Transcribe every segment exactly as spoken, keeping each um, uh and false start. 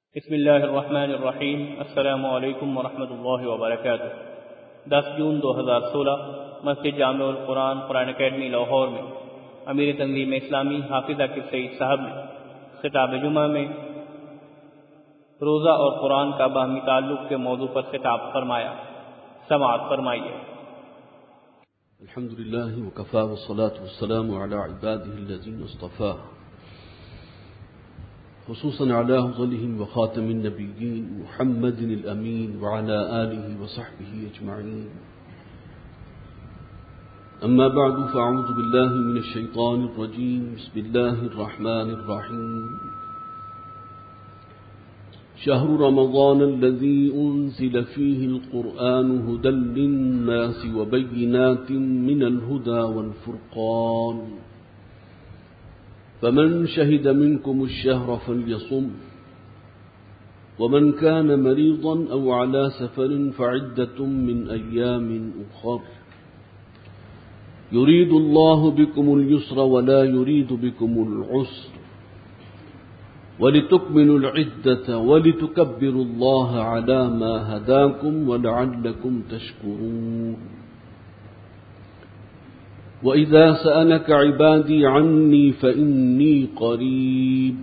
بسم اللہ الرحمن الرحیم۔ السلام علیکم ورحمۃ اللہ وبرکاتہ۔ دس جون دو ہزار سولہ مسجد جامع القرآن قرآن اکیڈمی لاہور میں امیر تنظیم اسلامی حافظ عاقب سعید صاحب نے خطاب جمعہ میں روزہ اور قرآن کا باہمی تعلق کے موضوع پر خطاب فرمایا۔ سماعت فرمائیے۔ الحمد للہ وکفى والصلاة والسلام على عباده الذين اصطفى، خصوصا على أفضلهم وخاتم النبيين محمد الأمين وعلى آله وصحبه أجمعين. أما بعد فأعوذ بالله من الشيطان الرجيم. بسم الله الرحمن الرحيم. شهر رمضان الذي أنزل فيه القرآن هدى للناس وبينات من الهدى والفرقان، فمن شهد منكم الشهر فليصم، ومن كان مريضا أو على سفر فعدة من أيام أخر، يريد الله بكم اليسر ولا يريد بكم العسر، ولتكملوا العدة ولتكبروا الله على ما هداكم ولعلكم تشكرون. وَإِذَا سَأَلَكَ عِبَادِي عَنِّي فَإِنِّي قَرِيبٌ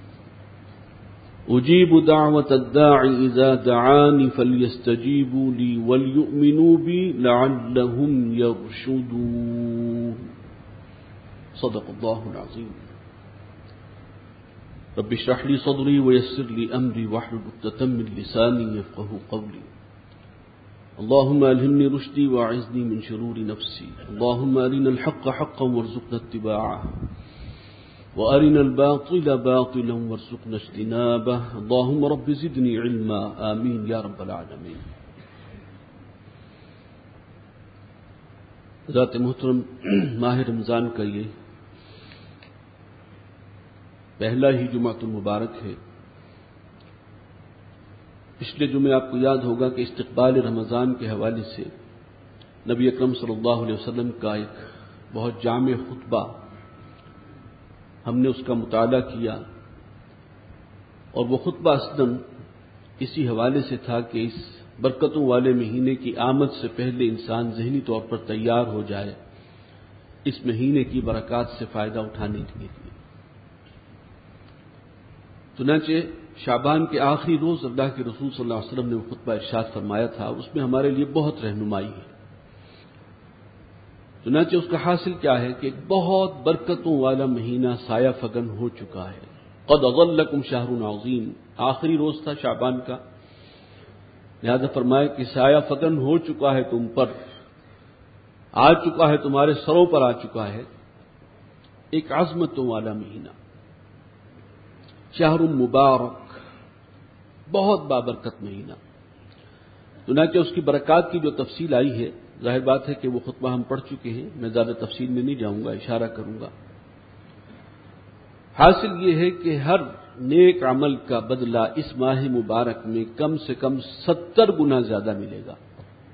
أُجِيبُ دَعْوَةَ الدَّاعِ إِذَا دَعَانِ فَلْيَسْتَجِيبُوا لِي وَلْيُؤْمِنُوا بِي لَعَلَّهُمْ يَرْشُدُونَ. صدق الله العظيم. رب اشرح لي صدري ويسر لي أمري واحلل عقدة من لساني يفقهوا قولي. اللهم ألهمني رشدي وأعذني من شرور نفسي. اللهم أرنا الحق حقا وارزقنا اتباعه، وأرنا الباطل باطلا وارزقنا اجتنابه. اللهم رب زدني علما. آمين يا رب العالمين. ذات محترم، ماہ رمضان کا یہ پہلا ہی جمعۃ المبارک ہے۔ پچھلے جمعے آپ کو یاد ہوگا کہ استقبال رمضان کے حوالے سے نبی اکرم صلی اللہ علیہ وسلم کا ایک بہت جامع خطبہ ہم نے اس کا مطالعہ کیا، اور وہ خطبہ اصلاً اسی حوالے سے تھا کہ اس برکتوں والے مہینے کی آمد سے پہلے انسان ذہنی طور پر تیار ہو جائے اس مہینے کی برکات سے فائدہ اٹھانے کے لیے۔ چنانچہ شعبان کے آخری روز اللہ کے رسول صلی اللہ علیہ وسلم نے وہ خطبہ ارشاد فرمایا تھا، اس میں ہمارے لیے بہت رہنمائی ہے۔ چنانچہ اس کا حاصل کیا ہے کہ ایک بہت برکتوں والا مہینہ سایہ فگن ہو چکا ہے۔ قد اظلکم شہر عظیم، آخری روز تھا شعبان کا، لہذا فرمایا کہ سایہ فگن ہو چکا ہے تم پر، آ چکا ہے تمہارے سروں پر، آ چکا ہے ایک عظمتوں والا مہینہ، شہر مبارک، بہت بابرکت مہینہ۔ چنانچہ اس کی برکات کی جو تفصیل آئی ہے، ظاہر بات ہے کہ وہ خطبہ ہم پڑھ چکے ہیں، میں زیادہ تفصیل میں نہیں جاؤں گا، اشارہ کروں گا۔ حاصل یہ ہے کہ ہر نیک عمل کا بدلہ اس ماہ مبارک میں کم سے کم ستر گنا زیادہ ملے گا،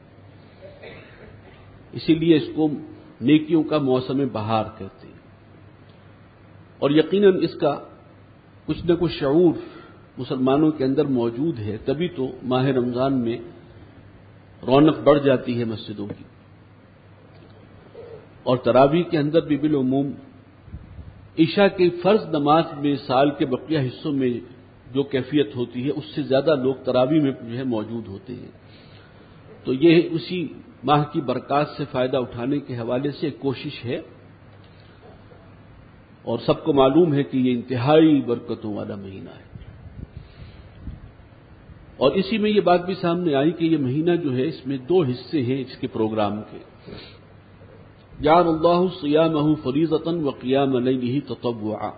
اسی لیے اس کو نیکیوں کا موسم بہار کہتے ہیں۔ اور یقیناً اس کا کچھ نہ کچھ شعور مسلمانوں کے اندر موجود ہے، تبھی تو ماہ رمضان میں رونق بڑھ جاتی ہے مسجدوں کی۔ اور تراویح کے اندر بھی بالعموم عشاء کی فرض نماز میں سال کے بقیہ حصوں میں جو کیفیت ہوتی ہے اس سے زیادہ لوگ تراویح میں جو ہے موجود ہوتے ہیں۔ تو یہ اسی ماہ کی برکات سے فائدہ اٹھانے کے حوالے سے ایک کوشش ہے، اور سب کو معلوم ہے کہ یہ انتہائی برکتوں والا مہینہ ہے۔ اور اسی میں یہ بات بھی سامنے آئی کہ یہ مہینہ جو ہے اس میں دو حصے ہیں اس کے پروگرام کے۔ جعل اللہ صیامہ فریضۃ وقیام لیلہ تطوعا،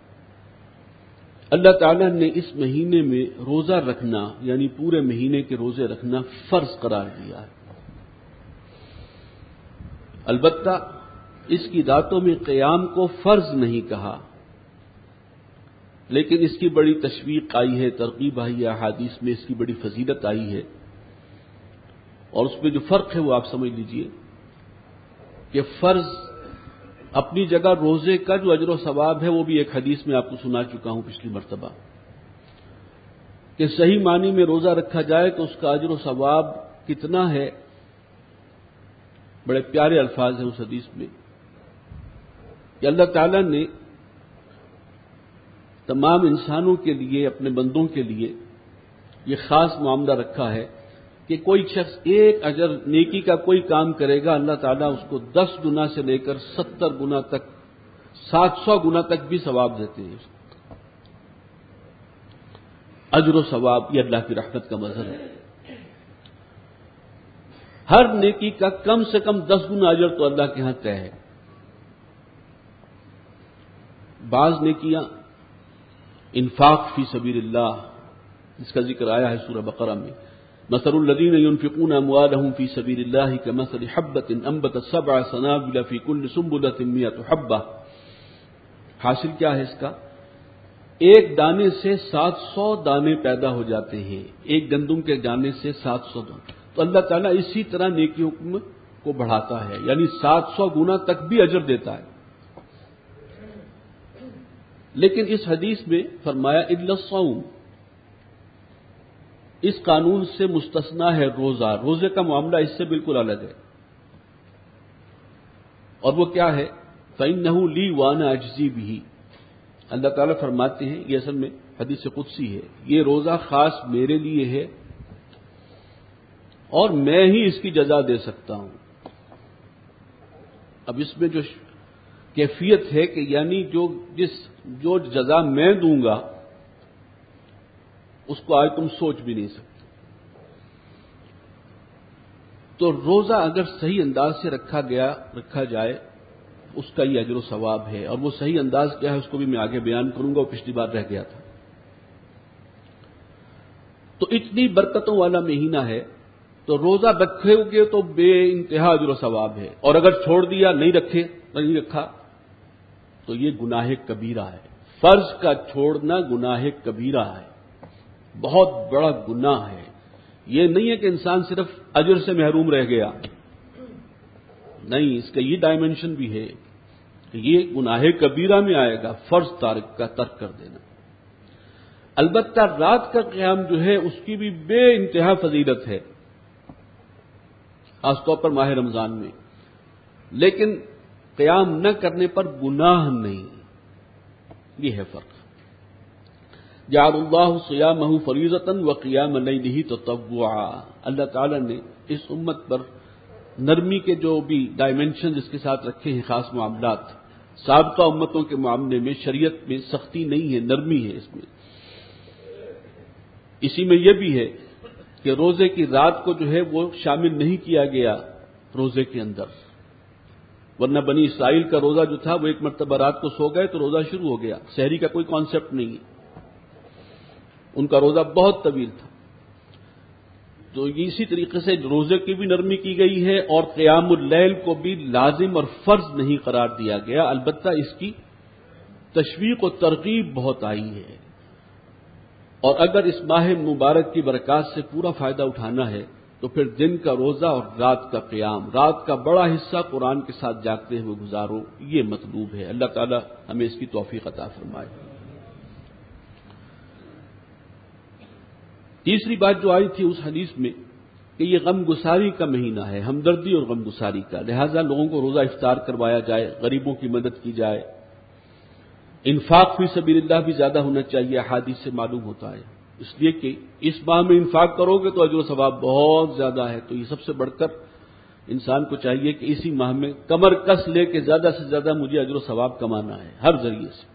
اللہ تعالیٰ نے اس مہینے میں روزہ رکھنا یعنی پورے مہینے کے روزے رکھنا فرض قرار دیا ہے۔ البتہ اس کی راتوں میں قیام کو فرض نہیں کہا، لیکن اس کی بڑی تشویق آئی ہے، ترغیب آئی ہے، احادیث میں اس کی بڑی فضیلت آئی ہے۔ اور اس میں جو فرق ہے وہ آپ سمجھ لیجئے کہ فرض اپنی جگہ روزے کا جو اجر و ثواب ہے وہ بھی ایک حدیث میں آپ کو سنا چکا ہوں پچھلی مرتبہ، کہ صحیح معنی میں روزہ رکھا جائے تو اس کا اجر و ثواب کتنا ہے، بڑے پیارے الفاظ ہیں اس حدیث میں کہ اللہ تعالیٰ نے تمام انسانوں کے لیے، اپنے بندوں کے لیے یہ خاص معاملہ رکھا ہے کہ کوئی شخص ایک اجر نیکی کا کوئی کام کرے گا، اللہ تعالیٰ اس کو دس گنا سے لے کر ستر گنا تک، سات سو گنا تک بھی ثواب دیتے ہیں۔ اجر و ثواب یہ اللہ کی رحمت کا مظہر ہے۔ ہر نیکی کا کم سے کم دس گنا اجر تو اللہ کے ہاں طے ہے۔ بعض نیکیاں انفاق فی سبیل اللہ، جس کا ذکر آیا ہے سورہ بقرہ میں، مثل الذین ينفقون اموالهم فی سبیل اللہ کمثل حبۃ انبتت سبع سنابل فی کل سنبلۃ مئۃ حبۃ۔ حاصل کیا ہے اس کا؟ ایک دانے سے سات سو دانے پیدا ہو جاتے ہیں، ایک گندم کے دانے سے سات سو دانے۔ تو اللہ تعالیٰ اسی طرح نیکیوں کو بڑھاتا ہے، یعنی سات سو گنا تک بھی اجر دیتا ہے۔ لیکن اس حدیث میں فرمایا الا الصوم، اس قانون سے مستثنا ہے روزہ۔ روزے کا معاملہ اس سے بالکل الگ ہے، اور وہ کیا ہے؟ فإنه لی وأنا أجزی بہ۔ اللہ تعالیٰ فرماتے ہیں، یہ اصل میں حدیث قدسی ہے، یہ روزہ خاص میرے لیے ہے اور میں ہی اس کی جزا دے سکتا ہوں۔ اب اس میں جو کیفیت ہے کہ یعنی جو جس جو جزا میں دوں گا اس کو آج تم سوچ بھی نہیں سکتے۔ تو روزہ اگر صحیح انداز سے رکھا گیا رکھا جائے اس کا یہ اجر و ثواب ہے، اور وہ صحیح انداز کیا ہے اس کو بھی میں آگے بیان کروں گا، وہ پچھلی بار رہ گیا تھا۔ تو اتنی برکتوں والا مہینہ ہے، تو روزہ رکھے گے تو بے انتہا اجر و ثواب ہے، اور اگر چھوڑ دیا، نہیں رکھے نہیں رکھا تو یہ گناہ کبیرہ ہے۔ فرض کا چھوڑنا گناہ کبیرہ ہے، بہت بڑا گناہ ہے۔ یہ نہیں ہے کہ انسان صرف اجر سے محروم رہ گیا، نہیں، اس کا یہ ڈائمنشن بھی ہے کہ یہ گناہ کبیرہ میں آئے گا، فرض تارک کا ترک کر دینا۔ البتہ رات کا قیام جو ہے اس کی بھی بے انتہا فضیلت ہے، خاص طور پر ماہ رمضان میں، لیکن قیام نہ کرنے پر گناہ نہیں، یہ ہے فرق۔ جعل اللہ صیامہ فریضۃ وقیام لیلہ تطوعا۔ اللہ تعالی نے اس امت پر نرمی کے جو بھی ڈائمنشن اس کے ساتھ رکھے ہیں، خاص معاملات، سابقہ امتوں کے معاملے میں شریعت میں سختی نہیں ہے، نرمی ہے اس میں۔ اسی میں یہ بھی ہے کہ روزے کی رات کو جو ہے وہ شامل نہیں کیا گیا روزے کے اندر، ورنہ بنی اسرائیل کا روزہ جو تھا وہ ایک مرتبہ رات کو سو گئے تو روزہ شروع ہو گیا، سحری کا کوئی کانسیپٹ نہیں ہے، ان کا روزہ بہت طویل تھا۔ تو اسی طریقے سے روزے کی بھی نرمی کی گئی ہے، اور قیام اللیل کو بھی لازم اور فرض نہیں قرار دیا گیا، البتہ اس کی تشویق و ترغیب بہت آئی ہے۔ اور اگر اس ماہ مبارک کی برکات سے پورا فائدہ اٹھانا ہے تو پھر دن کا روزہ اور رات کا قیام، رات کا بڑا حصہ قرآن کے ساتھ جاگتے ہوئے گزارو، یہ مطلوب ہے۔ اللہ تعالی ہمیں اس کی توفیق عطا فرمائے۔ تیسری بات جو آئی تھی اس حدیث میں کہ یہ غم گساری کا مہینہ ہے، ہمدردی اور غم گساری کا، لہذا لوگوں کو روزہ افطار کروایا جائے، غریبوں کی مدد کی جائے، انفاق فی سبیل اللہ بھی زیادہ ہونا چاہیے، احادیث سے معلوم ہوتا ہے، اس لیے کہ اس ماہ میں انفاق کرو گے تو اجر و ثواب بہت زیادہ ہے۔ تو یہ سب سے بڑھ کر انسان کو چاہیے کہ اسی ماہ میں کمر کس لے کے زیادہ سے زیادہ مجھے اجر و ثواب کمانا ہے ہر ذریعے سے۔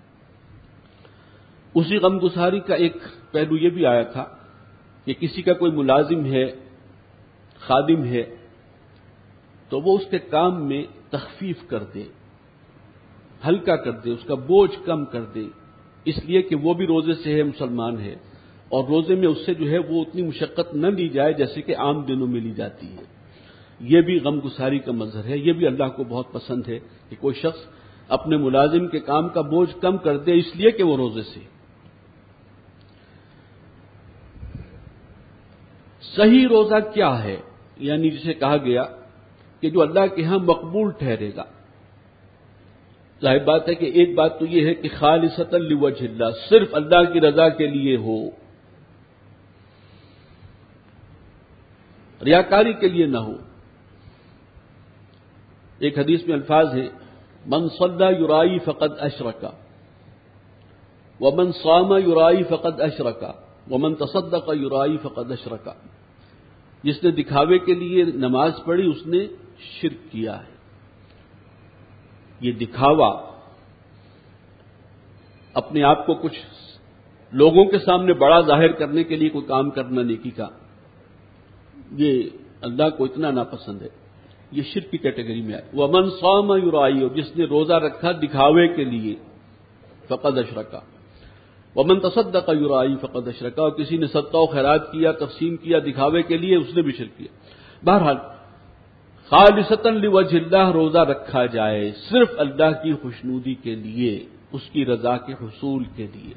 اسی غم گساری کا ایک پہلو یہ بھی آیا تھا کہ کسی کا کوئی ملازم ہے، خادم ہے، تو وہ اس کے کام میں تخفیف کر دے، ہلکا کر دے، اس کا بوجھ کم کر دے، اس لیے کہ وہ بھی روزے سے ہے، مسلمان ہے، اور روزے میں اس سے جو ہے وہ اتنی مشقت نہ لی جائے جیسے کہ عام دنوں میں لی جاتی ہے۔ یہ بھی غم گساری کا مظہر ہے، یہ بھی اللہ کو بہت پسند ہے کہ کوئی شخص اپنے ملازم کے کام کا بوجھ کم کر دے اس لیے کہ وہ روزے سے۔ صحیح روزہ کیا ہے؟ یعنی جسے کہا گیا کہ جو اللہ کے ہاں مقبول ٹھہرے گا۔ ظاہر بات ہے کہ ایک بات تو یہ ہے کہ خالصۃ لوجہ اللہ، صرف اللہ کی رضا کے لیے ہو، ریاکاری کے لیے نہ ہو۔ ایک حدیث میں الفاظ ہیں من صلی یرائی فقد اشرک ومن صام یرائی فقد اشرک ومن تصدق یرائی فقد اشرک، جس نے دکھاوے کے لیے نماز پڑھی اس نے شرک کیا ہے۔ یہ دکھاوا، اپنے آپ کو کچھ لوگوں کے سامنے بڑا ظاہر کرنے کے لیے کوئی کام کرنا نیکی کا، یہ اللہ کو اتنا ناپسند ہے، یہ شرک کی کیٹیگری میں آئے۔ ومن صام یرائی، اور جس نے روزہ رکھا دکھاوے کے لیے، فقد اشرک ومن تصدق یرائی فقد اشرک، اور کسی نے صدقہ و خیرات کیا، تقسیم کیا دکھاوے کے لیے، اس نے بھی شرک کیا۔ بہرحال خالصتاً لوجہ اللہ روزہ رکھا جائے صرف اللہ کی خوشنودی کے لیے، اس کی رضا کے حصول کے لیے۔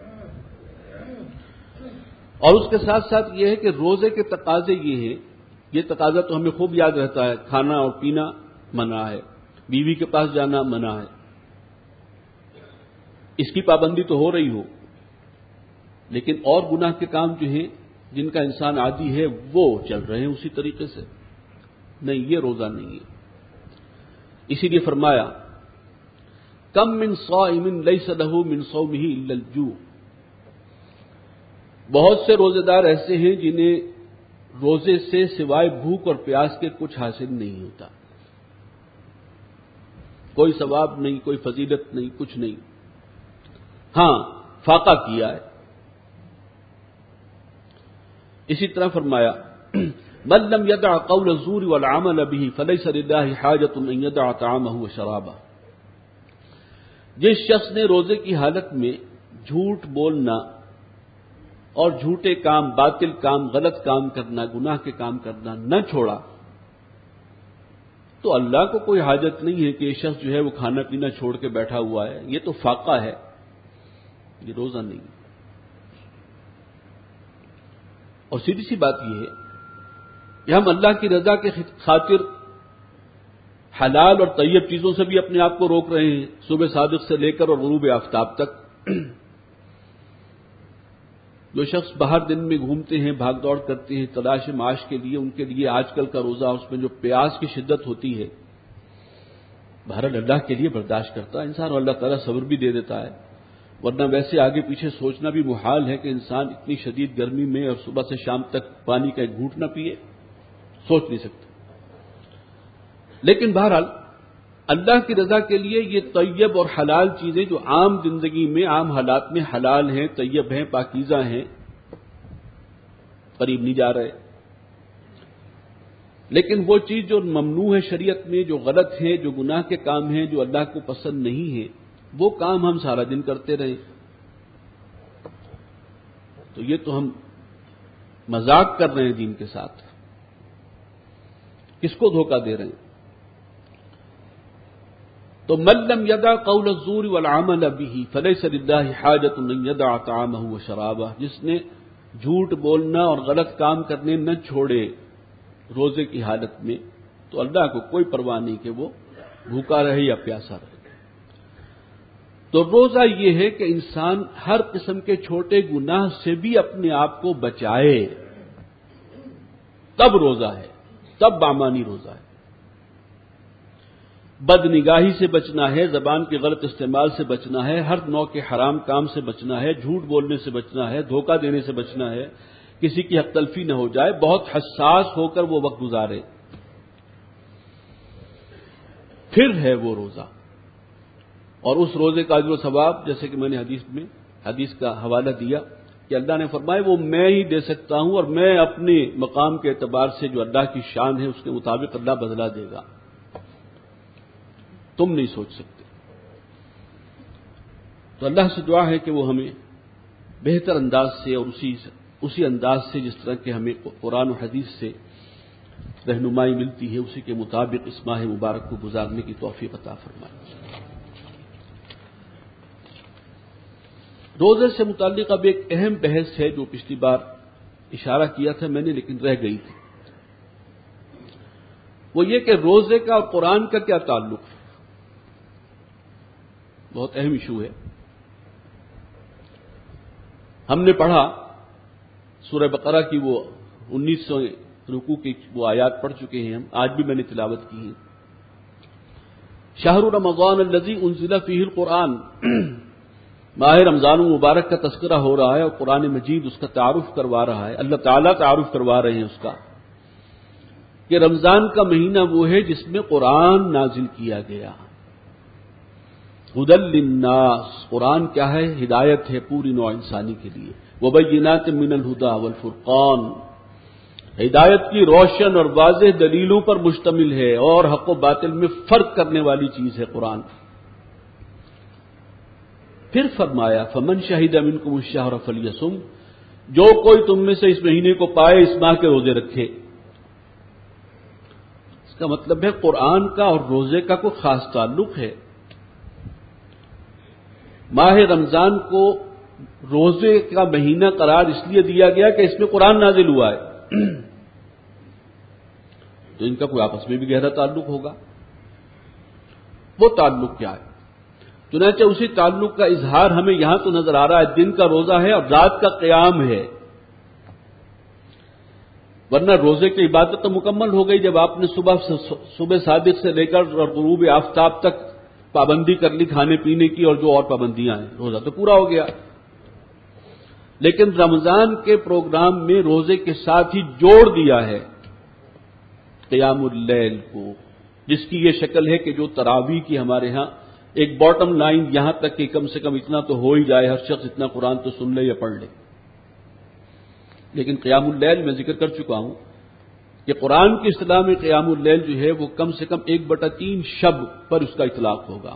اور اس کے ساتھ ساتھ یہ ہے کہ روزے کے تقاضے یہ ہیں، یہ تقاضا تو ہمیں خوب یاد رہتا ہے، کھانا اور پینا منع ہے، بیوی کے پاس جانا منع ہے، اس کی پابندی تو ہو رہی ہو، لیکن اور گناہ کے کام جو ہیں جن کا انسان عادی ہے وہ چل رہے ہیں اسی طریقے سے، نہیں یہ روزہ نہیں ہے۔ اسی لیے فرمایا کم من صائم لیس لہ من صومہ الا الجوع، بہت سے روزے دار ایسے ہیں جنہیں روزے سے سوائے بھوک اور پیاس کے کچھ حاصل نہیں ہوتا، کوئی ثواب نہیں، کوئی فضیلت نہیں، کچھ نہیں، ہاں فاقہ کیا ہے۔ اسی طرح فرمایا من لم يدع قول الزور والعمل به فليس لله حاجة ان يدع طعامه وشرابه، جس شخص نے روزے کی حالت میں جھوٹ بولنا اور جھوٹے کام، باطل کام، غلط کام کرنا، گناہ کے کام کرنا نہ چھوڑا، تو اللہ کو کوئی حاجت نہیں ہے کہ یہ شخص جو ہے وہ کھانا پینا چھوڑ کے بیٹھا ہوا ہے، یہ تو فاقہ ہے، یہ روزہ نہیں۔ اور سیدھی سی بات یہ ہے کہ ہم اللہ کی رضا کے خاطر حلال اور طیب چیزوں سے بھی اپنے آپ کو روک رہے ہیں، صبح صادق سے لے کر اور غروب آفتاب تک۔ جو شخص باہر دن میں گھومتے ہیں، بھاگ دوڑ کرتے ہیں تلاش معاش کے لیے، ان کے لیے آج کل کا روزہ، اس میں جو پیاس کی شدت ہوتی ہے، بہرحال اللہ کے لیے برداشت کرتا ہے انسان، اور اللہ تعالیٰ صبر بھی دے دیتا ہے، ورنہ ویسے آگے پیچھے سوچنا بھی محال ہے کہ انسان اتنی شدید گرمی میں اور صبح سے شام تک پانی کا ایک گھونٹ نہ پیے، سوچ نہیں سکتا۔ لیکن بہرحال اللہ کی رضا کے لیے یہ طیب اور حلال چیزیں جو عام زندگی میں، عام حالات میں حلال ہیں، طیب ہیں، پاکیزہ ہیں، قریب نہیں جا رہے، لیکن وہ چیز جو ممنوع ہے شریعت میں، جو غلط ہے، جو گناہ کے کام ہیں، جو اللہ کو پسند نہیں ہے، وہ کام ہم سارا دن کرتے رہیں، تو یہ تو ہم مذاق کر رہے ہیں دین کے ساتھ، کس کو دھوکہ دے رہے ہیں؟ تو من لم یدع قول الزور والعمل به فلیس للہ حاجۃ ان یدع طعامہ وشرابہ، جس نے جھوٹ بولنا اور غلط کام کرنے نہ چھوڑے روزے کی حالت میں، تو اللہ کو کوئی پرواہ نہیں کہ وہ بھوکا رہے یا پیاسا رہے۔ تو روزہ یہ ہے کہ انسان ہر قسم کے چھوٹے گناہ سے بھی اپنے آپ کو بچائے، تب روزہ ہے، تب بامانی روزہ ہے۔ بد نگاہی سے بچنا ہے، زبان کے غلط استعمال سے بچنا ہے، ہر نوع کے حرام کام سے بچنا ہے، جھوٹ بولنے سے بچنا ہے، دھوکہ دینے سے بچنا ہے، کسی کی حق تلفی نہ ہو جائے، بہت حساس ہو کر وہ وقت گزارے، پھر ہے وہ روزہ۔ اور اس روزے کا اجر و ثواب، جیسے کہ میں نے حدیث میں حدیث کا حوالہ دیا کہ اللہ نے فرمایا وہ میں ہی دے سکتا ہوں، اور میں اپنے مقام کے اعتبار سے جو اللہ کی شان ہے اس کے مطابق اللہ بدلہ دے گا، تم نہیں سوچ سکتے۔ تو اللہ سے دعا ہے کہ وہ ہمیں بہتر انداز سے اور اسی اسی انداز سے جس طرح کہ ہمیں قرآن و حدیث سے رہنمائی ملتی ہے اسی کے مطابق اس ماہ مبارک کو گزارنے کی توفیق عطا فرمائے۔ روزے سے متعلق اب ایک اہم بحث ہے جو پچھلی بار اشارہ کیا تھا میں نے لیکن رہ گئی تھی، وہ یہ کہ روزے کا اور قرآن کا کیا تعلق ہے، بہت اہم ایشو ہے۔ ہم نے پڑھا سورہ بقرہ کی وہ انیس سو رکوع کی وہ آیات پڑھ چکے ہیں ہم، آج بھی میں نے تلاوت کی ہے۔ شہر رمضان الذی انزل فیہ القرآن، ماہ رمضان المبارک کا تذکرہ ہو رہا ہے اور قرآن مجید اس کا تعارف کروا رہا ہے، اللہ تعالیٰ تعارف کروا رہے ہیں اس کا، کہ رمضان کا مہینہ وہ ہے جس میں قرآن نازل کیا گیا۔ ہدی للناس، قرآن کیا ہے؟ ہدایت ہے پوری نوع انسانی کے لیے۔ وبینات من الہدی والفرقان، ہدایت کی روشن اور واضح دلیلوں پر مشتمل ہے اور حق و باطل میں فرق کرنے والی چیز ہے قرآن۔ پھر فرمایا فمن شہد منکم الشہر فلیصم، جو کوئی تم میں سے اس مہینے کو پائے اس ماہ کے روزے رکھے۔ اس کا مطلب ہے قرآن کا اور روزے کا کوئی خاص تعلق ہے۔ ماہ رمضان کو روزے کا مہینہ قرار اس لیے دیا گیا کہ اس میں قرآن نازل ہوا ہے، تو ان کا کوئی آپس میں بھی گہرا تعلق ہوگا۔ وہ تعلق کیا ہے؟ چنانچہ اسی تعلق کا اظہار ہمیں یہاں تو نظر آ رہا ہے، دن کا روزہ ہے اور رات کا قیام ہے، ورنہ روزے کی عبادت تو مکمل ہو گئی جب آپ نے صبح صبح صادق سے لے کر اور غروب آفتاب تک پابندی کر لی کھانے پینے کی اور جو اور پابندیاں ہیں، روزہ تو پورا ہو گیا۔ لیکن رمضان کے پروگرام میں روزے کے ساتھ ہی جوڑ دیا ہے قیام اللیل کو، جس کی یہ شکل ہے کہ جو تراویح کی ہمارے ہاں ایک باٹم لائن یہاں تک کہ کم سے کم اتنا تو ہو ہی جائے، ہر شخص اتنا قرآن تو سن لے یا پڑھ لے۔ لیکن قیام اللیل میں ذکر کر چکا ہوں کہ قرآن کی اصطلاح میں قیام اللیل جو ہے وہ کم سے کم ایک بٹا تین شب پر اس کا اطلاق ہوگا۔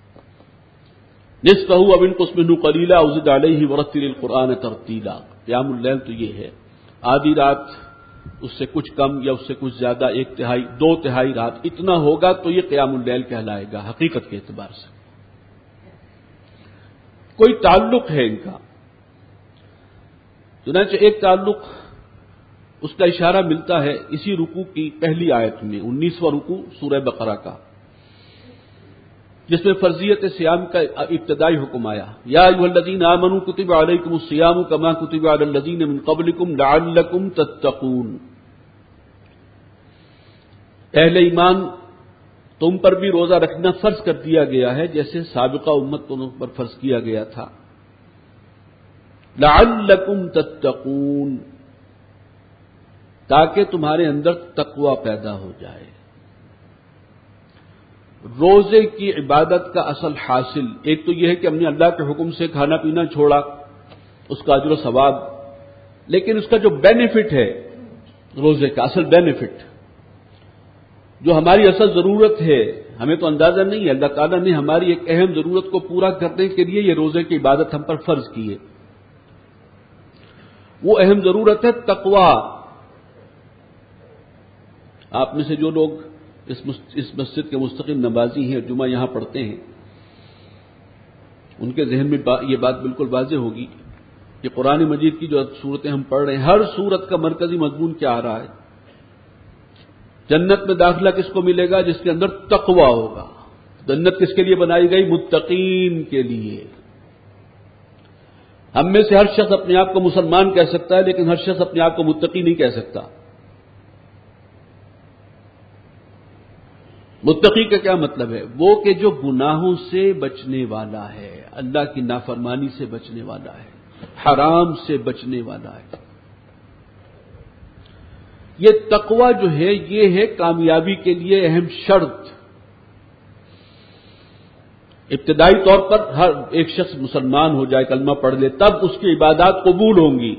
نصفہ او انقص منہ قلیلا او زد علیہ ورتل القرآن ترتیلا، قیام اللیل تو یہ ہے، آدھی رات اس سے کچھ کم یا اس سے کچھ زیادہ، ایک تہائی دو تہائی رات، اتنا ہوگا تو یہ قیام اللیل کہلائے گا حقیقت کے اعتبار سے۔ کوئی تعلق ہے ان کا، چنانچہ ایک تعلق اس کا اشارہ ملتا ہے اسی رکوع کی پہلی آیت میں، انیسواں رکوع سورہ بقرہ کا، جس میں فرضیت صیام کا ابتدائی حکم آیا۔ یا ایھا الذین آمنوا کتب علیکم الصیام کما کتب علی الذین من قبلکم لعلکم تتقون، اہل ایمان تم پر بھی روزہ رکھنا فرض کر دیا گیا ہے جیسے سابقہ امتوں پر فرض کیا گیا تھا، لعلکم تتقون، تاکہ تمہارے اندر تقوی پیدا ہو جائے۔ روزے کی عبادت کا اصل حاصل ایک تو یہ ہے کہ ہم نے اللہ کے حکم سے کھانا پینا چھوڑا، اس کا اجر و ثواب، لیکن اس کا جو بینیفٹ ہے روزے کا اصل بینیفٹ، جو ہماری اصل ضرورت ہے، ہمیں تو اندازہ نہیں ہے، اللہ تعالیٰ نے ہماری ایک اہم ضرورت کو پورا کرنے کے لیے یہ روزے کی عبادت ہم پر فرض کی ہے۔ وہ اہم ضرورت ہے تقوی۔ آپ میں سے جو لوگ اس مسجد کے مستقل نمازی ہیں اور جمعہ یہاں پڑھتے ہیں، ان کے ذہن میں یہ بات بالکل واضح ہوگی کہ قرآن مجید کی جو سورتیں ہم پڑھ رہے ہیں، ہر سورت کا مرکزی مضمون کیا آ رہا ہے؟ جنت میں داخلہ کس کو ملے گا؟ جس کے اندر تقوی ہوگا۔ جنت کس کے لیے بنائی گئی؟ متقین کے لیے۔ ہم میں سے ہر شخص اپنے آپ کو مسلمان کہہ سکتا ہے، لیکن ہر شخص اپنے آپ کو متقی نہیں کہہ سکتا۔ متقی کا کیا مطلب ہے؟ وہ کہ جو گناہوں سے بچنے والا ہے، اللہ کی نافرمانی سے بچنے والا ہے، حرام سے بچنے والا ہے۔ یہ تقوی جو ہے یہ ہے کامیابی کے لیے اہم شرط۔ ابتدائی طور پر ہر ایک شخص مسلمان ہو جائے، کلمہ پڑھ لے، تب اس کی عبادات قبول ہوں گی۔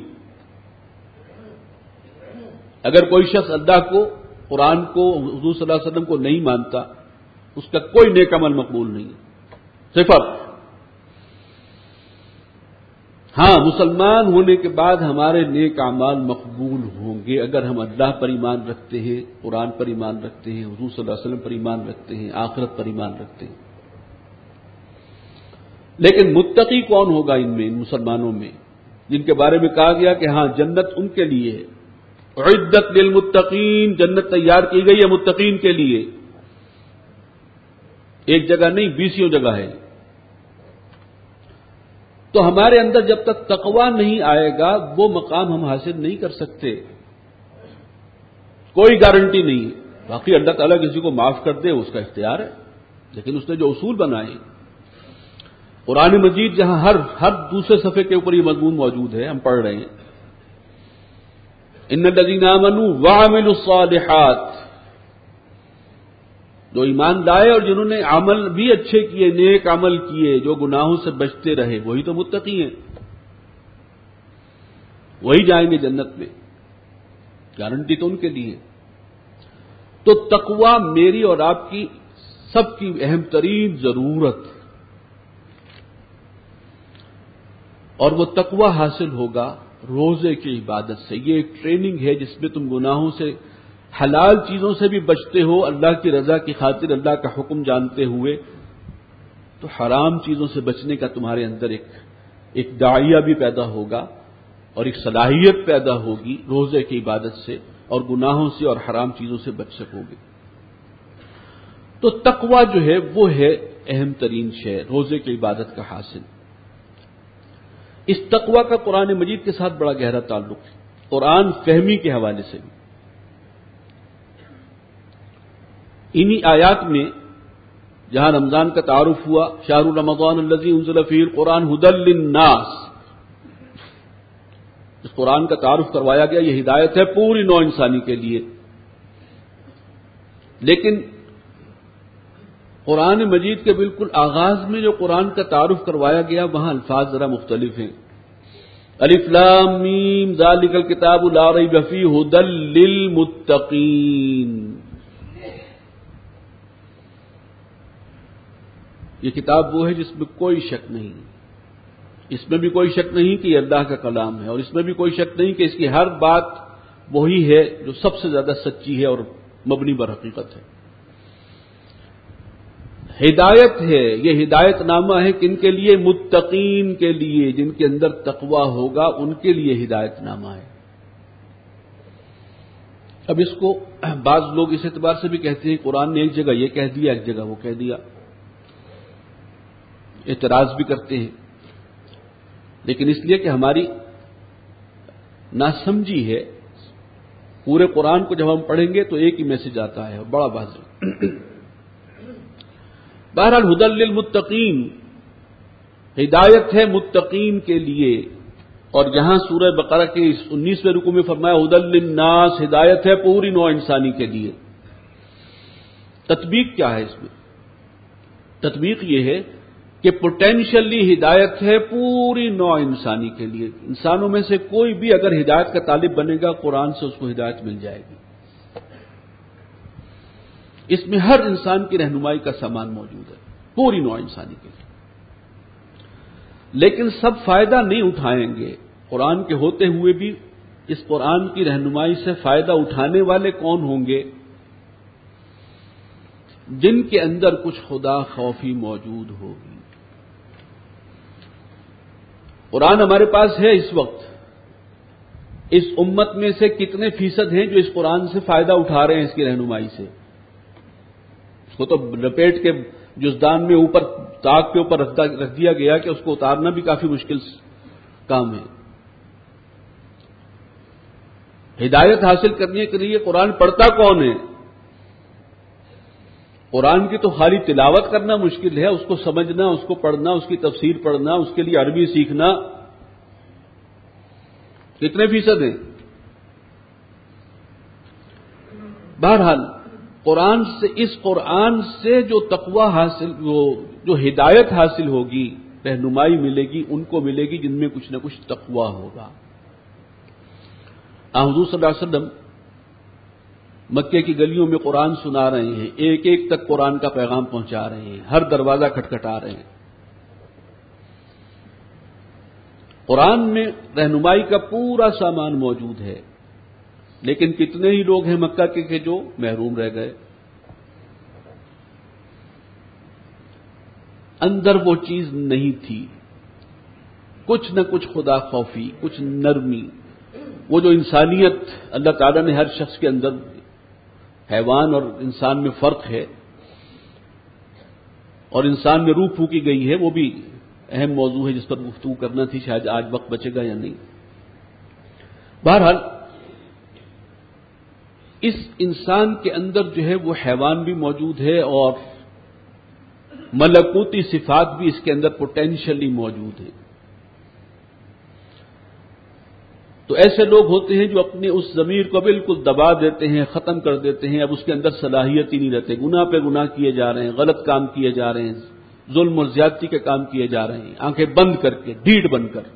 اگر کوئی شخص اللہ کو، قرآن کو، حضور صلی اللہ علیہ وسلم کو نہیں مانتا، اس کا کوئی نیک عمل مقبول نہیں ہے، صفر۔ ہاں، مسلمان ہونے کے بعد ہمارے نیک اعمال مقبول ہوں گے اگر ہم اللہ پر ایمان رکھتے ہیں، قرآن پر ایمان رکھتے ہیں، حضور صلی اللہ علیہ وسلم پر ایمان رکھتے ہیں، آخرت پر ایمان رکھتے ہیں۔ لیکن متقی کون ہوگا ان میں، ان مسلمانوں میں، جن کے بارے میں کہا گیا کہ ہاں جنت ان کے لیے ہے، اعدت للمتقین، جنت تیار کی گئی ہے متقین کے لیے۔ ایک جگہ نہیں، بیسیوں جگہ ہے۔ تو ہمارے اندر جب تک تقوی نہیں آئے گا وہ مقام ہم حاصل نہیں کر سکتے۔ کوئی گارنٹی نہیں ہے. باقی اللہ تعالیٰ کسی کو معاف کر دے اس کا اختیار ہے، لیکن اس نے جو اصول بنائے، قرآن مجید جہاں ہر ہر دوسرے صفحے کے اوپر یہ مضمون موجود ہے، ہم پڑھ رہے ہیں ان الذین آمنوا وعملوا الصالحات، جو ایمان لائے اور جنہوں نے عمل بھی اچھے کیے، نیک عمل کیے، جو گناہوں سے بچتے رہے، وہی تو متقی ہیں، وہی جائیں گے جنت میں، گارنٹی تو ان کے لیے. تو تقوی میری اور آپ کی سب کی اہم ترین ضرورت، اور وہ تقوی حاصل ہوگا روزے کی عبادت سے. یہ ایک ٹریننگ ہے جس میں تم گناہوں سے، حلال چیزوں سے بھی بچتے ہو اللہ کی رضا کی خاطر، اللہ کا حکم جانتے ہوئے، تو حرام چیزوں سے بچنے کا تمہارے اندر ایک ایک داعیہ بھی پیدا ہوگا اور ایک صلاحیت پیدا ہوگی روزے کی عبادت سے، اور گناہوں سے اور حرام چیزوں سے بچ سکو گے. تو تقوی جو ہے وہ ہے اہم ترین شے، روزے کی عبادت کا حاصل. اس تقوی کا قرآن مجید کے ساتھ بڑا گہرا تعلق ہے، قرآن فہمی کے حوالے سے بھی. انہی آیات میں جہاں رمضان کا تعارف ہوا، شہر رمضان الذی انزل فیہ القرآن ھدی للناس، اس قرآن کا تعارف کروایا گیا، یہ ہدایت ہے پوری نوع انسانی کے لیے. لیکن قرآن مجید کے بالکل آغاز میں جو قرآن کا تعارف کروایا گیا وہاں الفاظ ذرا مختلف ہیں. الف لام میم ذالک الکتاب لا ریب فیہ ھدی للمتقین. یہ کتاب وہ ہے جس میں کوئی شک نہیں، اس میں بھی کوئی شک نہیں کہ یہ اللہ کا کلام ہے، اور اس میں بھی کوئی شک نہیں کہ اس کی ہر بات وہی ہے جو سب سے زیادہ سچی ہے اور مبنی بر حقیقت ہے. ہدایت ہے، یہ ہدایت نامہ ہے کن کے لیے؟ متقین کے لیے، جن کے اندر تقوی ہوگا ان کے لیے ہدایت نامہ ہے. اب اس کو بعض لوگ اس اعتبار سے بھی کہتے ہیں قرآن نے ایک جگہ یہ کہہ دیا، ایک جگہ وہ کہہ دیا، اعتراض بھی کرتے ہیں. لیکن اس لیے کہ ہماری ناسمجھی ہے، پورے قرآن کو جب ہم پڑھیں گے تو ایک ہی میسج آتا ہے، بڑا واضح. بہرحال ھدی للمتقین، ہدایت ہے متقین کے لیے. اور جہاں سورہ بقرہ کے انیسویں رکوع میں فرمایا ھدی للناس، ہدایت ہے پوری نوع انسانی کے لیے. تطبیق کیا ہے اس میں؟ تطبیق یہ ہے کہ پوٹینشلی ہدایت ہے پوری نوع انسانی کے لیے. انسانوں میں سے کوئی بھی اگر ہدایت کا طالب بنے گا قرآن سے اس کو ہدایت مل جائے گی. اس میں ہر انسان کی رہنمائی کا سامان موجود ہے پوری نوع انسانی کے لیے. لیکن سب فائدہ نہیں اٹھائیں گے قرآن کے ہوتے ہوئے بھی. اس قرآن کی رہنمائی سے فائدہ اٹھانے والے کون ہوں گے؟ جن کے اندر کچھ خدا خوفی موجود ہوگی. قرآن ہمارے پاس ہے اس وقت، اس امت میں سے کتنے فیصد ہیں جو اس قرآن سے فائدہ اٹھا رہے ہیں اس کی رہنمائی سے؟ اس کو تو لپیٹ کے جزدان میں اوپر طاق کے اوپر رکھ دیا گیا کہ اس کو اتارنا بھی کافی مشکل کام ہے. ہدایت حاصل کرنے کے لیے قرآن پڑھتا کون ہے؟ قرآن کی تو خالی تلاوت کرنا مشکل ہے، اس کو سمجھنا، اس کو پڑھنا، اس کی تفسیر پڑھنا، اس کے لیے عربی سیکھنا کتنے فیصد ہیں؟ بہرحال قرآن سے، اس قرآن سے جو تقوی حاصل، وہ جو ہدایت حاصل ہوگی، رہنمائی ملے گی، ان کو ملے گی جن میں کچھ نہ کچھ تقوی ہوگا. حضور صلی اللہ علیہ وسلم مکے کی گلیوں میں قرآن سنا رہے ہیں، ایک ایک تک قرآن کا پیغام پہنچا رہے ہیں، ہر دروازہ کھٹکھٹا رہے ہیں. قرآن میں رہنمائی کا پورا سامان موجود ہے، لیکن کتنے ہی لوگ ہیں مکہ کے کہ جو محروم رہ گئے. اندر وہ چیز نہیں تھی، کچھ نہ کچھ خدا خوفی، کچھ نرمی، وہ جو انسانیت اللہ تعالیٰ نے ہر شخص کے اندر، حیوان اور انسان میں فرق ہے، اور انسان میں روح پھونکی گئی ہے، وہ بھی اہم موضوع ہے جس پر گفتگو کرنا تھی، شاید آج وقت بچے گا یا نہیں. بہرحال اس انسان کے اندر جو ہے وہ حیوان بھی موجود ہے اور ملکوتی صفات بھی اس کے اندر پوٹینشلی موجود ہیں. تو ایسے لوگ ہوتے ہیں جو اپنے اس ضمیر کو بالکل دبا دیتے ہیں، ختم کر دیتے ہیں، اب اس کے اندر صلاحیت ہی نہیں رہتے، گناہ پہ گناہ کیے جا رہے ہیں، غلط کام کیے جا رہے ہیں، ظلم اور زیادتی کے کام کیے جا رہے ہیں، آنکھیں بند کر کے، ڈھیٹ بن کر.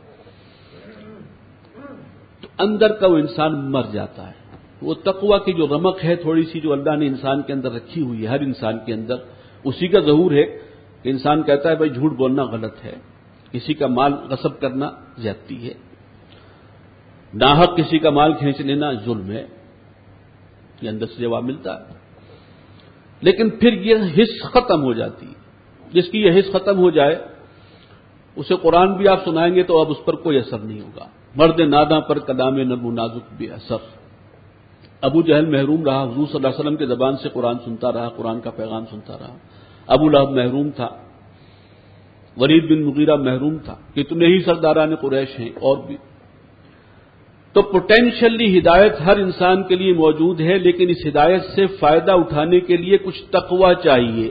تو اندر کا وہ انسان مر جاتا ہے. وہ تقویٰ کی جو رمق ہے تھوڑی سی جو اللہ نے انسان کے اندر رکھی ہوئی ہے، ہر انسان کے اندر اسی کا ظہور ہے کہ انسان کہتا ہے بھائی جھوٹ بولنا غلط ہے، کسی کا مال غصب کرنا زیادتی ہے، ناحق کسی کا مال کھینچ لینا ظلم ہے. یہ اندر سے جواب ملتا ہے. لیکن پھر یہ حس ختم ہو جاتی ہے. جس کی یہ حس ختم ہو جائے اسے قرآن بھی آپ سنائیں گے تو اب اس پر کوئی اثر نہیں ہوگا. مرد ناداں پر کلام نرم و نازک بے اثر. ابو جہل محروم رہا، حضور صلی اللہ علیہ وسلم کے زبان سے قرآن سنتا رہا، قرآن کا پیغام سنتا رہا. ابو لہب محروم تھا، ولید بن مغیرہ محروم تھا، کتنے ہی سرداران قریش ہیں اور بھی. تو پوٹینشلی ہدایت ہر انسان کے لیے موجود ہے، لیکن اس ہدایت سے فائدہ اٹھانے کے لیے کچھ تقویٰ چاہیے.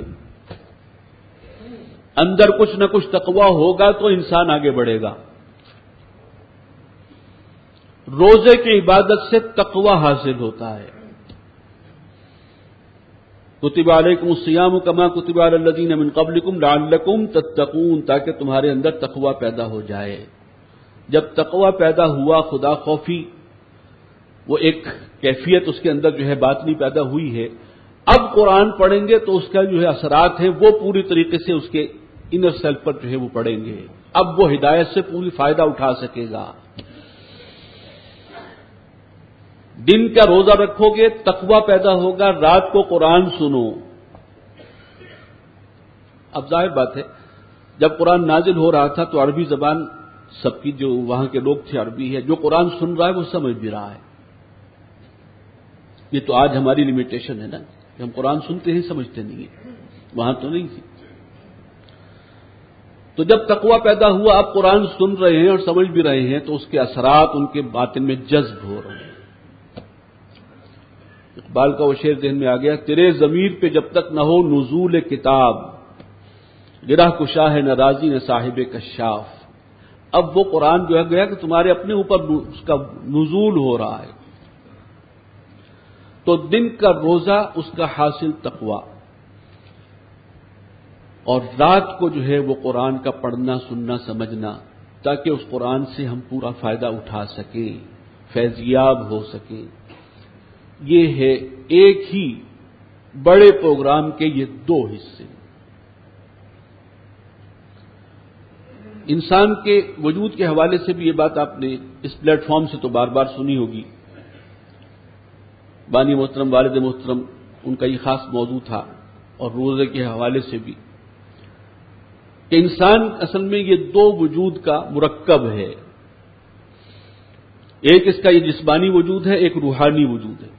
اندر کچھ نہ کچھ تقویٰ ہوگا تو انسان آگے بڑھے گا. روزے کی عبادت سے تقویٰ حاصل ہوتا ہے. کتب علیکم الصیام کما کتب علی الذین من قبلکم لعلکم تتقون، تاکہ تمہارے اندر تقویٰ پیدا ہو جائے. جب تقویٰ پیدا ہوا، خدا خوفی وہ ایک کیفیت اس کے اندر جو ہے باطنی پیدا ہوئی ہے، اب قرآن پڑھیں گے تو اس کا جو ہے اثرات ہیں وہ پوری طریقے سے اس کے انر سیلف پر جو ہے وہ پڑیں گے. اب وہ ہدایت سے پوری فائدہ اٹھا سکے گا. دن کا روزہ رکھو گے تقویٰ پیدا ہوگا، رات کو قرآن سنو. اب ظاہر بات ہے جب قرآن نازل ہو رہا تھا تو عربی زبان سب کی جو وہاں کے لوگ تھے عربی ہے، جو قرآن سن رہا ہے وہ سمجھ بھی رہا ہے. یہ تو آج ہماری لمیٹیشن ہے نا کہ ہم قرآن سنتے ہیں سمجھتے نہیں ہیں، وہاں تو نہیں تھی. تو جب تقویٰ پیدا ہوا، آپ قرآن سن رہے ہیں اور سمجھ بھی رہے ہیں تو اس کے اثرات ان کے باطن میں جذب ہو رہے ہیں. اقبال کا وہ شعر ذہن میں آ گیا، تیرے ضمیر پہ جب تک نہ ہو نزول کتاب، گرہ کشا ہے نہ راضی نہ صاحب کشاف. اب وہ قرآن جو ہے گیا کہ تمہارے اپنے اوپر اس کا نزول ہو رہا ہے. تو دن کا روزہ اس کا حاصل تقویٰ، اور رات کو جو ہے وہ قرآن کا پڑھنا سننا سمجھنا، تاکہ اس قرآن سے ہم پورا فائدہ اٹھا سکیں، فیضیاب ہو سکیں. یہ ہے ایک ہی بڑے پروگرام کے یہ دو حصے. انسان کے وجود کے حوالے سے بھی یہ بات آپ نے اس پلیٹ فارم سے تو بار بار سنی ہوگی. بانی محترم والد محترم ان کا یہ خاص موضوع تھا، اور روزے کے حوالے سے بھی کہ انسان اصل میں یہ دو وجود کا مرکب ہے. ایک اس کا یہ جسمانی وجود ہے، ایک روحانی وجود ہے.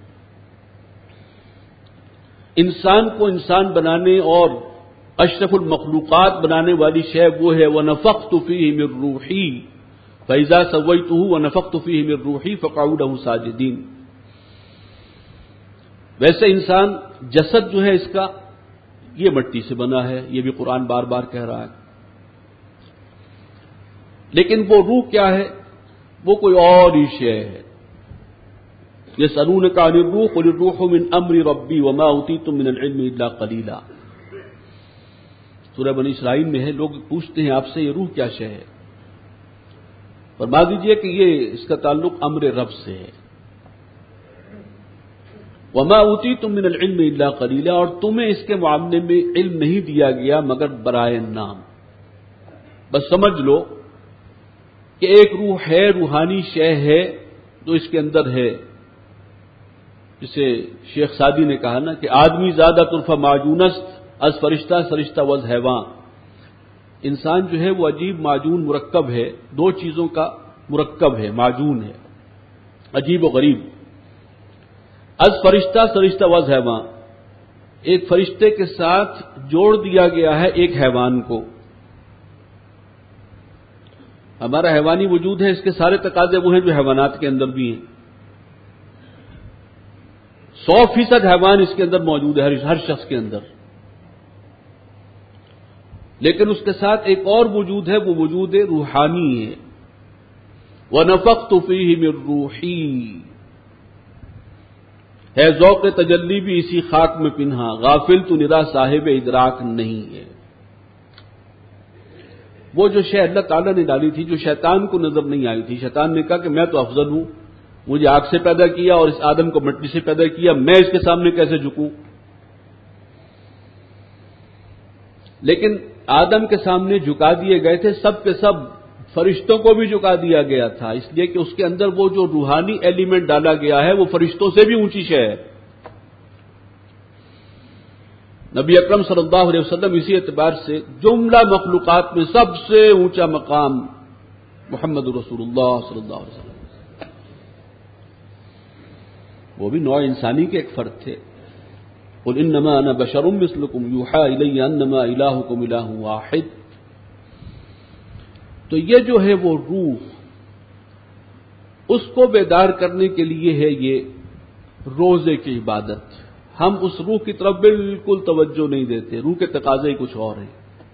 انسان کو انسان بنانے اور اشرف المخلوقات بنانے والی شے وہ ہے وَنَفَخْتُ فِيهِ مِن رُوحِي فَإِذَا سَوَّيْتُهُ وَنَفَخْتُ فِيهِ مِن رُوحِي فَقَعُوا لَهُ سَاجِدِينَ. ویسے انسان جسد جو ہے اس کا یہ مٹی سے بنا ہے، یہ بھی قرآن بار بار کہہ رہا ہے. لیکن وہ روح کیا ہے؟ وہ کوئی اور ہی شے ہے. يَسْأَلُونَكَ عَنِ الرُّوحِ قُلِ الرُّوحُ مِنْ أَمْرِ رَبِّي وَمَا أُوتِيتُم مِّنَ الْعِلْمِ إِلَّا قَلِيلًا. سورہ بنی اسرائیل میں ہے، لوگ پوچھتے ہیں آپ سے یہ روح کیا شے ہے؟ فرما دیجئے کہ یہ اس کا تعلق امر رب سے ہے. وَمَا أُوتِيتُم مِّنَ الْعِلْمِ إِلَّا قَلِيلًا، اور تمہیں اس کے معاملے میں علم نہیں دیا گیا مگر برائے نام. بس سمجھ لو کہ ایک روح ہے، روحانی شے ہے جو اس کے اندر ہے. جسے شیخ سعدی نے کہا نا کہ آدمی زیادہ طرف معجونست از فرشتہ سرشتہ وز حیوان. انسان جو ہے وہ عجیب معجون مرکب ہے، دو چیزوں کا مرکب ہے، معجون ہے، عجیب و غریب. از فرشتہ سرشتہ وز حیوان، ایک فرشتے کے ساتھ جوڑ دیا گیا ہے ایک حیوان کو. ہمارا حیوانی وجود ہے، اس کے سارے تقاضے وہ ہیں جو حیوانات کے اندر بھی ہیں. سو فیصد حیوان اس کے اندر موجود ہے، ہر شخص کے اندر، لیکن اس کے ساتھ ایک اور وجود ہے، وہ وجود روحانی ہے۔ وَنَفَخْتُ فِيهِ مِن رُوحِي، ہے ذوق تجلی بھی اسی خاک میں پنہا، غافل تو نرا صاحب ادراک نہیں ہے۔ وہ جو شے اللہ تعالیٰ نے ڈالی تھی، جو شیطان کو نظر نہیں آئی تھی، شیطان نے کہا کہ میں تو افضل ہوں، مجھے آگ سے پیدا کیا اور اس آدم کو مٹی سے پیدا کیا، میں اس کے سامنے کیسے جھکوں؟ لیکن آدم کے سامنے جھکا دیے گئے تھے سب کے سب، فرشتوں کو بھی جھکا دیا گیا تھا، اس لیے کہ اس کے اندر وہ جو روحانی ایلیمنٹ ڈالا گیا ہے وہ فرشتوں سے بھی اونچی شے ہے۔ نبی اکرم صلی اللہ علیہ وسلم اسی اعتبار سے جملہ مخلوقات میں سب سے اونچا مقام محمد رسول اللہ صلی اللہ علیہ وسلم، وہ بھی نوع انسانی کے ایک فرد تھے۔ قل انما انا بشر مثلکم یوحی الی انما الہکم الہ واحد۔ تو یہ جو ہے وہ روح، اس کو بیدار کرنے کے لیے ہے یہ روزے کی عبادت۔ ہم اس روح کی طرف بالکل توجہ نہیں دیتے، روح کے تقاضے کچھ اور ہیں۔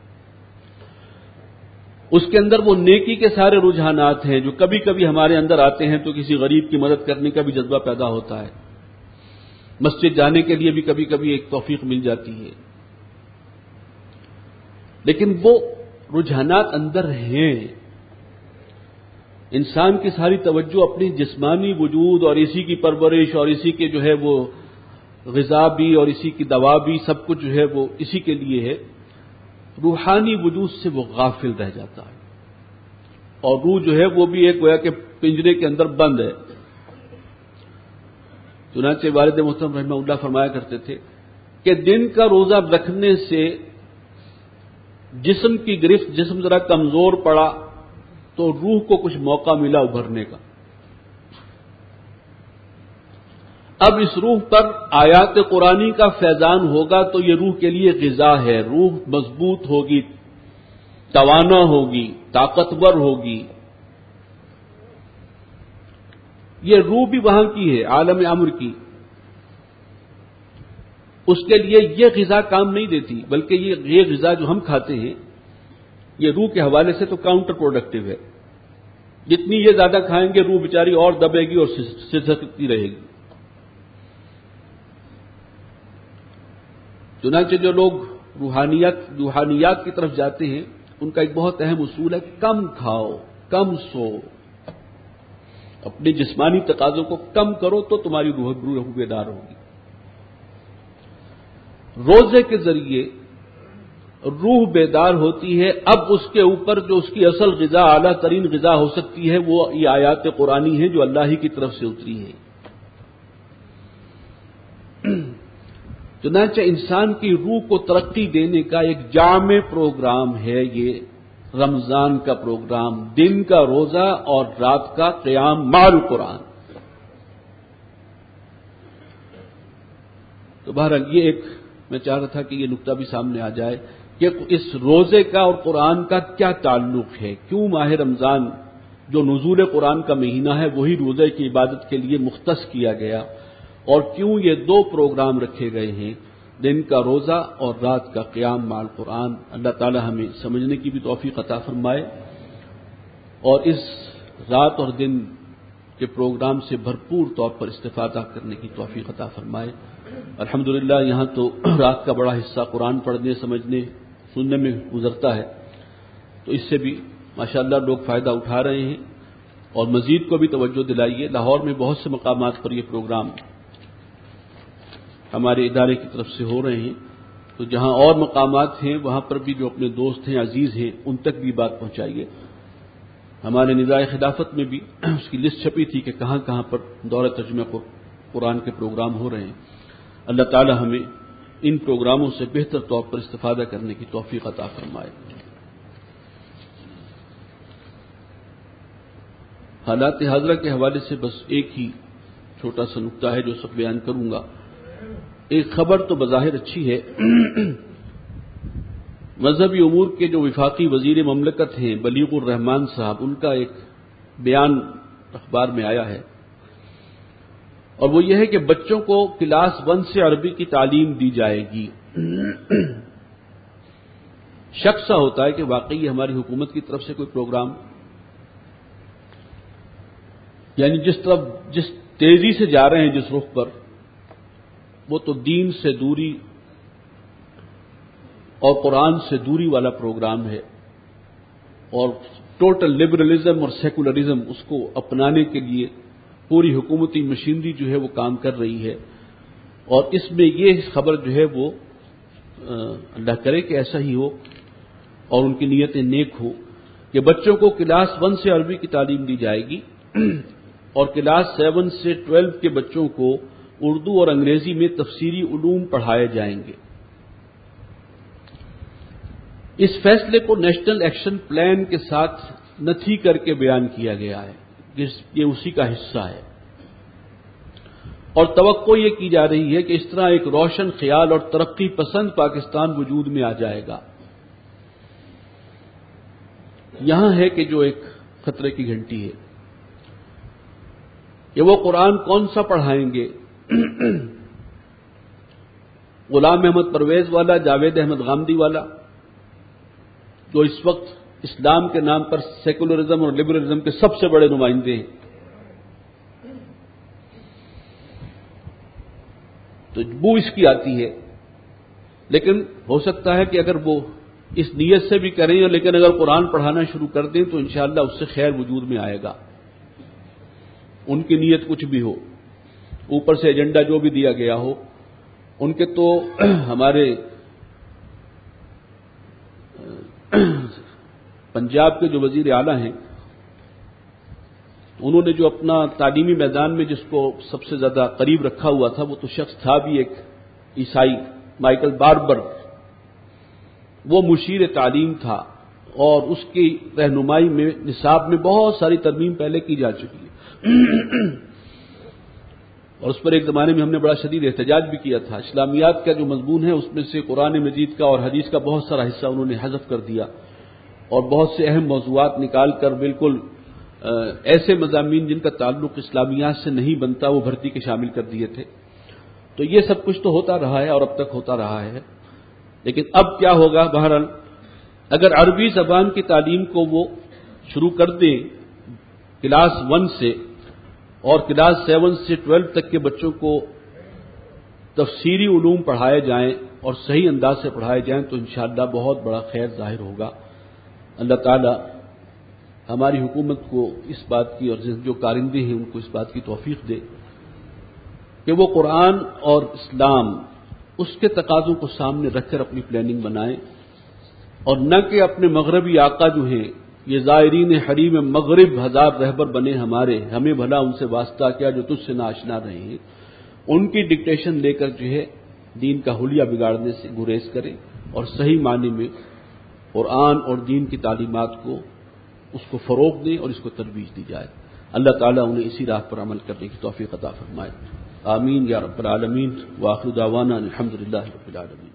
اس کے اندر وہ نیکی کے سارے رجحانات ہیں جو کبھی کبھی ہمارے اندر آتے ہیں، تو کسی غریب کی مدد کرنے کا بھی جذبہ پیدا ہوتا ہے، مسجد جانے کے لیے بھی کبھی کبھی ایک توفیق مل جاتی ہے، لیکن وہ رجحانات اندر ہیں۔ انسان کی ساری توجہ اپنی جسمانی وجود اور اسی کی پرورش اور اسی کے جو ہے وہ غذا بھی اور اسی کی دوا بھی، سب کچھ جو ہے وہ اسی کے لیے ہے، روحانی وجود سے وہ غافل رہ جاتا ہے، اور روح جو ہے وہ بھی ایک گویا کہ پنجرے کے اندر بند ہے۔ چنانچہ والد محترم رحمہ اللہ فرمایا کرتے تھے کہ دن کا روزہ رکھنے سے جسم کی گرفت، جسم ذرا کمزور پڑا تو روح کو کچھ موقع ملا ابھرنے کا۔ اب اس روح پر آیات قرآنی کا فیضان ہوگا تو یہ روح کے لیے غذا ہے، روح مضبوط ہوگی، توانا ہوگی، طاقتور ہوگی۔ یہ روح بھی وہاں کی ہے، عالم امر کی، اس کے لیے یہ غذا کام نہیں دیتی، بلکہ یہ یہ غذا جو ہم کھاتے ہیں یہ روح کے حوالے سے تو کاؤنٹر پروڈکٹیو ہے۔ جتنی یہ زیادہ کھائیں گے روح بیچاری اور دبے گی اور سسکتی رہے گی۔ چنانچہ جو لوگ روحانیت روحانیات کی طرف جاتے ہیں ان کا ایک بہت اہم اصول ہے، کم کھاؤ کم سو، اپنے جسمانی تقاضوں کو کم کرو تو تمہاری روح روح بیدار ہوگی۔ روزے کے ذریعے روح بیدار ہوتی ہے۔ اب اس کے اوپر جو اس کی اصل غذا، اعلیٰ ترین غذا ہو سکتی ہے، وہ یہ آیات قرآنی ہیں جو اللہ ہی کی طرف سے اتری ہیں۔ چنانچہ انسان کی روح کو ترقی دینے کا ایک جامع پروگرام ہے یہ رمضان کا پروگرام، دن کا روزہ اور رات کا قیام مع القرآن۔ تو بہرحال یہ ایک میں چاہ رہا تھا کہ یہ نقطہ بھی سامنے آ جائے کہ اس روزے کا اور قرآن کا کیا تعلق ہے، کیوں ماہ رمضان جو نزول قرآن کا مہینہ ہے وہی روزے کی عبادت کے لیے مختص کیا گیا، اور کیوں یہ دو پروگرام رکھے گئے ہیں، دن کا روزہ اور رات کا قیام مع القرآن۔ اللہ تعالی ہمیں سمجھنے کی بھی توفیق عطا فرمائے اور اس رات اور دن کے پروگرام سے بھرپور طور پر استفادہ کرنے کی توفیق عطا فرمائے۔ الحمدللہ یہاں تو رات کا بڑا حصہ قرآن پڑھنے، سمجھنے، سننے میں گزرتا ہے، تو اس سے بھی ماشاءاللہ لوگ فائدہ اٹھا رہے ہیں، اور مزید کو بھی توجہ دلائیے۔ لاہور میں بہت سے مقامات پر یہ پروگرام ہمارے ادارے کی طرف سے ہو رہے ہیں، تو جہاں اور مقامات ہیں وہاں پر بھی جو اپنے دوست ہیں، عزیز ہیں، ان تک بھی بات پہنچائیے۔ ہمارے نظام خلافت میں بھی اس کی لسٹ چھپی تھی کہ کہاں کہاں پر دورہ ترجمہ قرآن کے پروگرام ہو رہے ہیں۔ اللہ تعالی ہمیں ان پروگراموں سے بہتر طور پر استفادہ کرنے کی توفیق عطا فرمائے۔ حالات حاضرہ کے حوالے سے بس ایک ہی چھوٹا سا نقطہ ہے جو سب بیان کروں گا۔ ایک خبر تو بظاہر اچھی ہے، مذہبی امور کے جو وفاقی وزیر مملکت ہیں بلیغ الرحمان صاحب، ان کا ایک بیان اخبار میں آیا ہے، اور وہ یہ ہے کہ بچوں کو کلاس ون سے عربی کی تعلیم دی جائے گی۔ شک سا ہوتا ہے کہ واقعی ہماری حکومت کی طرف سے کوئی پروگرام، یعنی جس طرف جس تیزی سے جا رہے ہیں جس رخ پر، وہ تو دین سے دوری اور قرآن سے دوری والا پروگرام ہے، اور ٹوٹل لبرلزم اور سیکولرزم اس کو اپنانے کے لیے پوری حکومتی مشینری جو ہے وہ کام کر رہی ہے۔ اور اس میں یہ خبر جو ہے وہ اللہ کرے کہ ایسا ہی ہو اور ان کی نیتیں نیک ہو کہ بچوں کو کلاس ون سے عربی کی تعلیم دی جائے گی اور کلاس سیون سے ٹویلو کے بچوں کو اردو اور انگریزی میں تفسیری علوم پڑھائے جائیں گے۔ اس فیصلے کو نیشنل ایکشن پلان کے ساتھ نتھی کر کے بیان کیا گیا ہے، یہ اسی کا حصہ ہے، اور توقع یہ کی جا رہی ہے کہ اس طرح ایک روشن خیال اور ترقی پسند پاکستان وجود میں آ جائے گا۔ یہاں ہے کہ جو ایک خطرے کی گھنٹی ہے کہ وہ قرآن کون سا پڑھائیں گے۔ غلام احمد پرویز والا، جاوید احمد غامدی والا، جو اس وقت اسلام کے نام پر سیکولرزم اور لبرلزم کے سب سے بڑے نمائندے ہیں، تو بو اس کی آتی ہے، لیکن ہو سکتا ہے کہ اگر وہ اس نیت سے بھی کریں لیکن اگر قرآن پڑھانا شروع کر دیں تو انشاءاللہ اس سے خیر وجود میں آئے گا، ان کی نیت کچھ بھی ہو، اوپر سے ایجنڈا جو بھی دیا گیا ہو۔ ان کے تو ہمارے پنجاب کے جو وزیر اعلیٰ ہیں، انہوں نے جو اپنا تعلیمی میدان میں جس کو سب سے زیادہ قریب رکھا ہوا تھا وہ تو شخص تھا بھی ایک عیسائی، مائیکل باربر، وہ مشیر تعلیم تھا، اور اس کی رہنمائی میں نصاب میں بہت ساری ترمیم پہلے کی جا چکی ہے، اور اس پر ایک زمانے میں ہم نے بڑا شدید احتجاج بھی کیا تھا۔ اسلامیات کا جو مضمون ہے اس میں سے قرآن مجید کا اور حدیث کا بہت سارا حصہ انہوں نے حذف کر دیا اور بہت سے اہم موضوعات نکال کر بالکل ایسے مضامین جن کا تعلق اسلامیات سے نہیں بنتا وہ بھرتی کے شامل کر دیے تھے۔ تو یہ سب کچھ تو ہوتا رہا ہے اور اب تک ہوتا رہا ہے، لیکن اب کیا ہوگا؟ بہرحال اگر عربی زبان کی تعلیم کو وہ شروع کر دیں کلاس ون سے اور کلاس سیون سے ٹویلو تک کے بچوں کو تفسیری علوم پڑھائے جائیں اور صحیح انداز سے پڑھائے جائیں تو انشاءاللہ بہت بڑا خیر ظاہر ہوگا۔ اللہ تعالی ہماری حکومت کو اس بات کی اور جو کارندے ہیں ان کو اس بات کی توفیق دے کہ وہ قرآن اور اسلام اس کے تقاضوں کو سامنے رکھ کر اپنی پلاننگ بنائیں، اور نہ کہ اپنے مغربی آقا جو ہیں یہ زائرین حریم مغرب ہزار رہبر بنے ہمارے، ہمیں بھلا ان سے واسطہ کیا جو تجھ سے نہ آشنا رہے ہیں، ان کی ڈکٹیشن لے کر جو ہے دین کا حلیہ بگاڑنے سے گریز کریں اور صحیح معنی میں قرآن اور دین کی تعلیمات کو اس کو فروغ دیں اور اس کو ترویج دی جائے۔ اللہ تعالیٰ انہیں اسی راہ پر عمل کرنے کی توفیق عطا فرمائے۔ آمین یا رب العالمین۔ وآخر دعوانا الحمدللہ رب العالمین۔